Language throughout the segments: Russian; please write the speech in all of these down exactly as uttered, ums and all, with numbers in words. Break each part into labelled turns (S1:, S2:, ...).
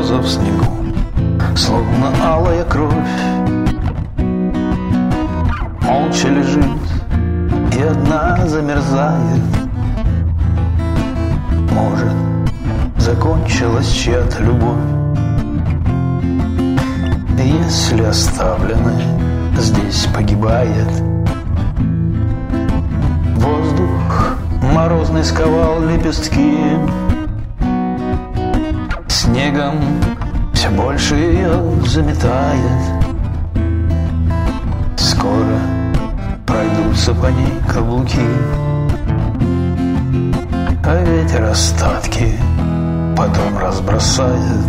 S1: роза в снегу, словно алая кровь, молча лежит и одна замерзает. Может, закончилась чья-то любовь, если оставленный здесь погибает. Воздух морозный сковал лепестки, снегом все больше ее заметает. Скоро пройдутся по ней каблуки, а ветер остатки потом разбросает.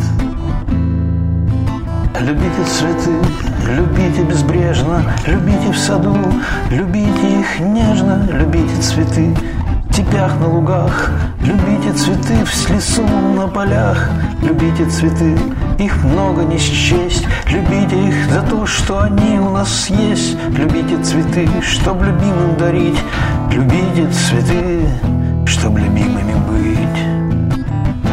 S1: Любите цветы, любите безбрежно, любите в саду, любите их нежно, любите цветы в степях, на лугах, любите цветы в лесу, на полях, любите цветы, их много не счесть, любите их за то, что они у нас есть, любите цветы, чтоб любимым дарить, любите цветы, чтоб любимыми быть.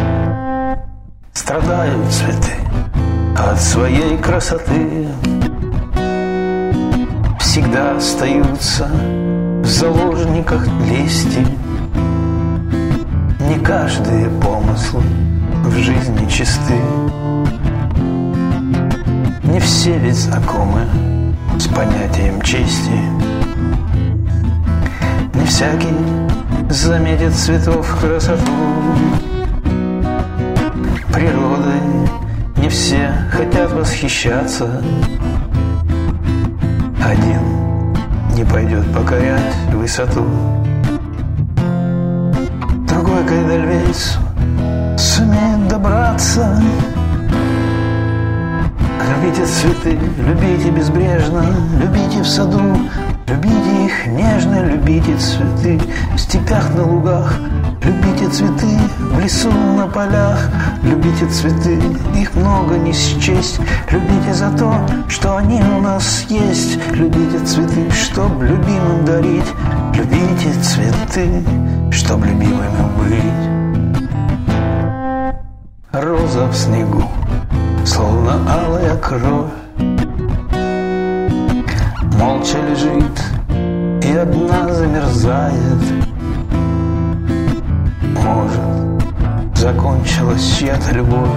S1: Страдают цветы от своей красоты, всегда остаются в заложниках лести. Не каждые помыслы в жизни чисты, не все ведь знакомы с понятием чести. Не всякий заметит цветов красоту природы, не все хотят восхищаться. Один не пойдет покорять высоту, другой к Эдельвейсу сумеет добраться. Любите цветы, любите безбрежно, любите в саду, любите их нежно, любите цветы в степях, на лугах, любите цветы в лесу, на полях, любите цветы, их много не счесть, любите за то, что они у нас есть, любите цветы, чтоб любимым дарить, любите цветы, чтоб любимыми быть. Роза в снегу, словно алая кровь, молча лежит и одна замерзает. Может, закончилась чья-то любовь,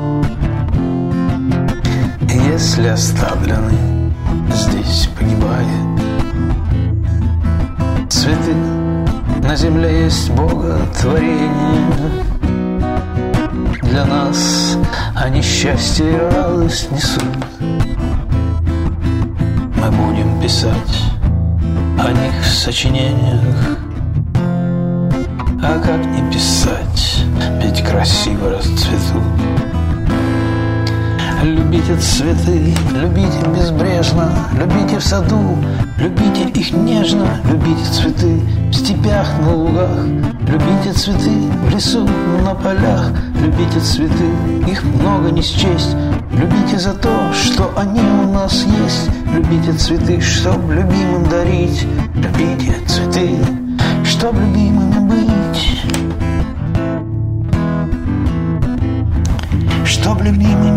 S1: если оставленный здесь погибает. Цветы на земле есть Бога творение, для нас они счастье и радость несут. Мы будем писать о них в сочинениях, а как не писать, ведь красиво расцветут. Любите цветы, любите безбрежно, любите в саду, любите их нежно, любите цветы в степях, на лугах, любите цветы в лесу, на полях, любите цветы, их много не счесть, любите за то, что они у нас есть, любите цветы, чтоб любимым дарить, любите цветы, чтоб любимыми быть, чтоб любимыми